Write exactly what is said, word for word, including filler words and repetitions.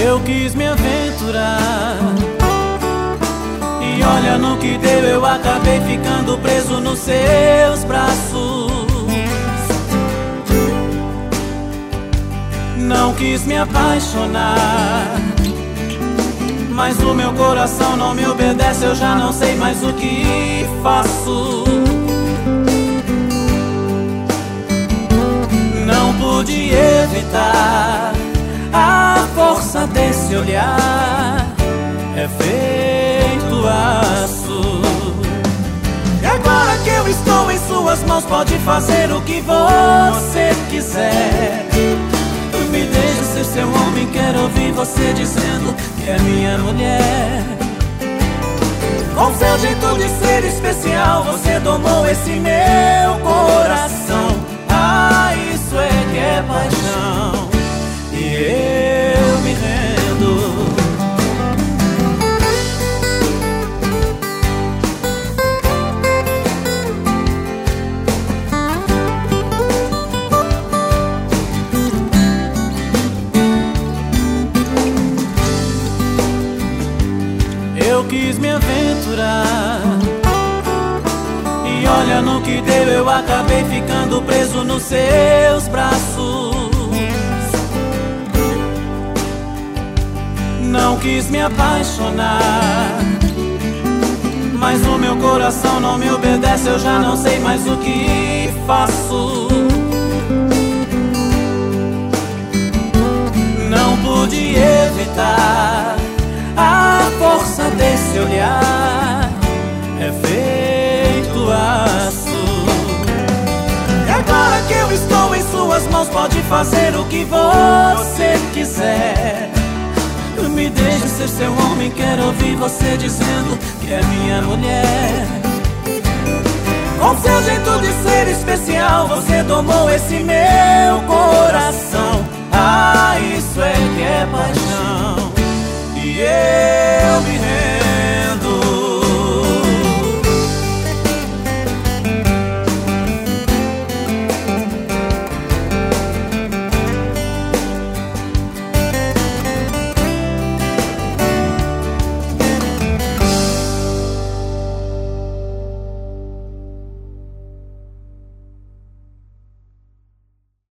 Eu quis me aventurar e olha no que deu, eu acabei ficando preso nos seus braços. Não quis me apaixonar, mas o meu coração não me obedece, eu já não sei mais o que faço. Não pude evitar a força desse olhar, é feito aço. E agora que eu estou em suas mãos, pode fazer o que você quiser. Me deixe ser seu homem, quero ouvir você dizendo que é minha mulher. Com seu jeito de ser especial, você domou esse meu coração. Ah, isso é que é paixão, e eu me rendo. Eu quis me aventurar e olha no que deu, eu acabei ficando preso nos seus braços. Não quis me apaixonar, mas o meu coração não me obedece, eu já não sei mais o que faço. Não pude evitar a força desse olhar, é feito aço. E agora que eu estou em suas mãos, pode fazer o que você quiser. Me deixe ser seu homem, quero ouvir você dizendo que é minha mulher. Com seu jeito de ser especial, você domou esse meu coração.